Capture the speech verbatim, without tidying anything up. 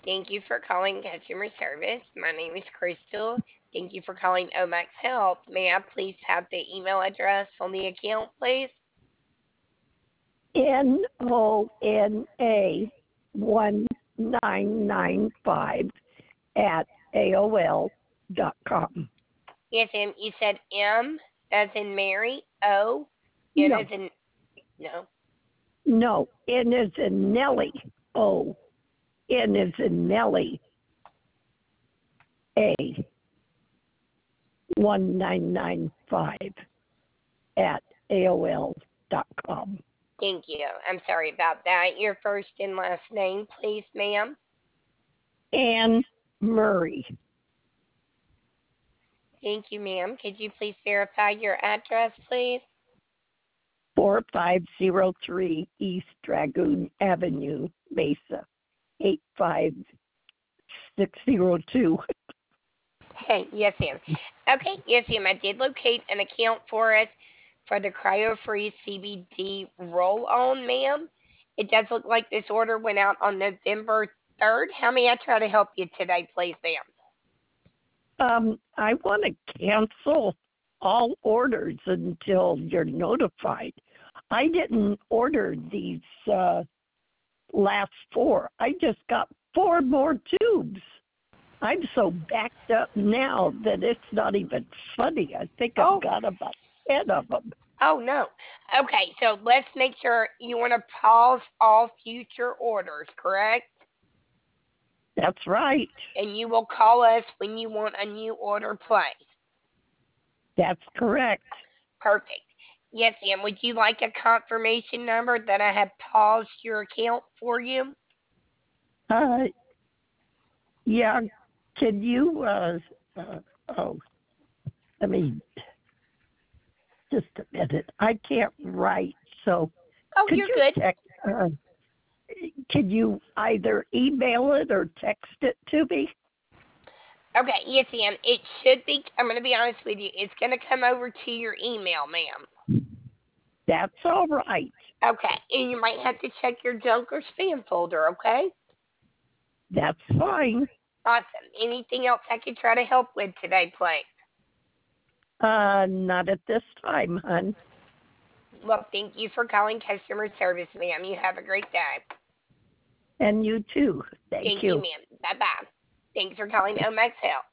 Thank you for calling customer service. My name is Crystal. Thank you for calling Omax Health. May I please have the email address on the account, please? N O N A one nine nine five at A O L dot com. Yes, ma'am. You said M as in Mary, O, N No, as in no. no, N is in Nelly. O, N is in Nelly. A one nine nine five at A O L dot com. Thank you. I'm sorry about that. Your first and last name, please, ma'am. Anne Murray, Thank you, ma'am. Could you please verify your address, please? four five zero three East Dragoon Avenue, Mesa, eight five six zero two. Hey, yes, ma'am. Okay, yes, ma'am. I did locate an account for us for the cryo-free C B D roll-on, ma'am. It does look like this order went out on November third. How may I try to help you today, please, ma'am? Um, I want to cancel all orders until you're notified. I didn't order these uh, last four. I just got four more tubes. I'm so backed up now that it's not even funny. I think I've Oh, got about ten of them. oh no. Okay, so let's make sure you want to pause all future orders, correct? That's right. And you will call us when you want a new order placed. That's correct. Perfect. Yes, ma'am. Would you like a confirmation number that I have paused your account for you? Uh, yeah. Can you? Uh, uh, oh, let me just a minute. I can't write, so Oh, could you're you good. text? Uh, can you either email it or text it to me? Okay, yes, ma'am. It should be. I'm going to be honest with you. It's going to come over to your email, ma'am. That's all right. Okay, and you might have to check your junk or spam folder, okay? That's fine. Awesome. Anything else I could try to help with today, please? Uh, not at this time, hon. Well, thank you for calling customer service, ma'am. You have a great day. And you too. Thank Thank you, you. ma'am. Bye bye. Thanks for calling Omax Health.